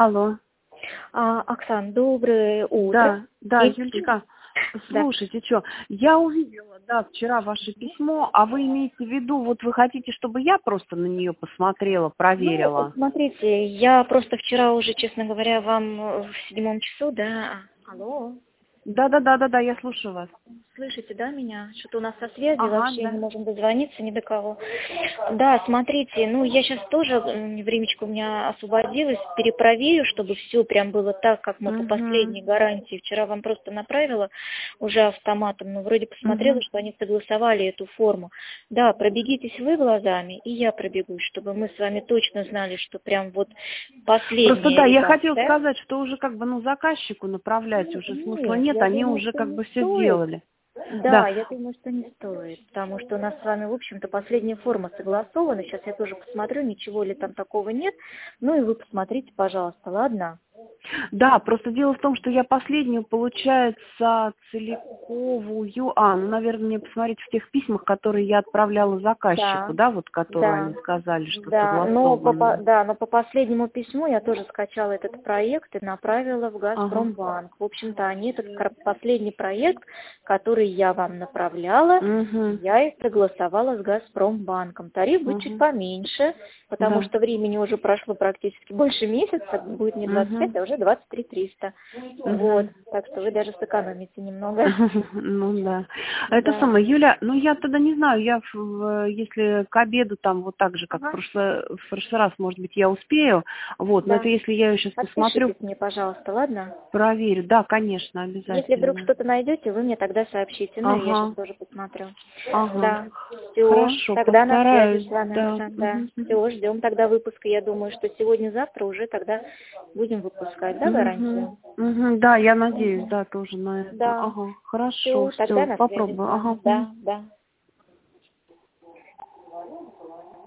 Алло. Оксан, доброе утро. Да, да, Юлечка, Да. слушайте, что, я увидела, да, вчера ваше письмо, а вы имеете в виду, вот вы хотите, чтобы я просто на нее посмотрела, Ну, проверила? смотрите, я просто вчера уже, честно говоря, вам в 7 часу, да. Алло, Да, я слушаю вас. слышите, да, меня? Что-то у нас со связью Ага, вообще не да. можем дозвониться ни до кого. Да, смотрите, ну, я сейчас тоже, времечко у меня освободилось, перепроверю, чтобы все прям было так, как мы по Угу, последней гарантии. Вчера вам просто направила уже автоматом, но вроде посмотрела, угу. что они согласовали эту форму. Да, пробегитесь вы глазами, и я пробегусь, чтобы мы с вами точно знали, что прям вот Просто последняя да, я хотела редакция. сказать, что уже как бы, заказчику направлять уже смысла Нет, нет, я они думаю, уже что как не бы все стоит. сделали. Да, Да. я думаю, что не стоит, потому что у нас с вами, в общем-то, последняя форма согласована. Сейчас я тоже посмотрю, ничего ли там такого нет. Ну и вы посмотрите, пожалуйста, ладно? Да, просто дело в том, что я последнюю, получается, целиковую, наверное, мне посмотреть в тех письмах, которые я отправляла заказчику, Да, да, вот которую да, они сказали, что да. согласованы. Но по последнему письму я тоже скачала этот проект и направила в Ага. Газпромбанк. В общем-то, они этот последний проект, который я вам направляла, Угу. я и согласовала с Газпромбанком. Тариф будет чуть Угу. поменьше, потому Да. что времени уже прошло практически больше месяца, будет не 25, Угу. а уже 23 300. Вот, Угу. так что вы даже сэкономите немного. Ну да. Это Да. самое, Юля, ну я тогда не знаю, если к обеду там вот так же, как Ага. в прошлый раз, может быть, я успею, вот, но это Да. если я ее сейчас посмотрю, Отпишитесь мне, пожалуйста, ладно? проверю, да, конечно, Если вдруг обязательно. что-то найдете, вы мне тогда сообщите. Ну и я сейчас Ага, тоже посмотрю. ага. Да. Все. Хорошо, Тогда на связи постараюсь, с вами, да. Оксана. Да. Мгм, мгм. Все, ждем тогда выпуска. Я думаю, что сегодня-завтра уже тогда будем выпускать, да, Мгм, гарантию? мгм. Да, я надеюсь, Мгм. да, тоже на это. Да. Ага, хорошо, Все, тогда все, на связи с попробую. вами. Ага. Мгм. Да, да.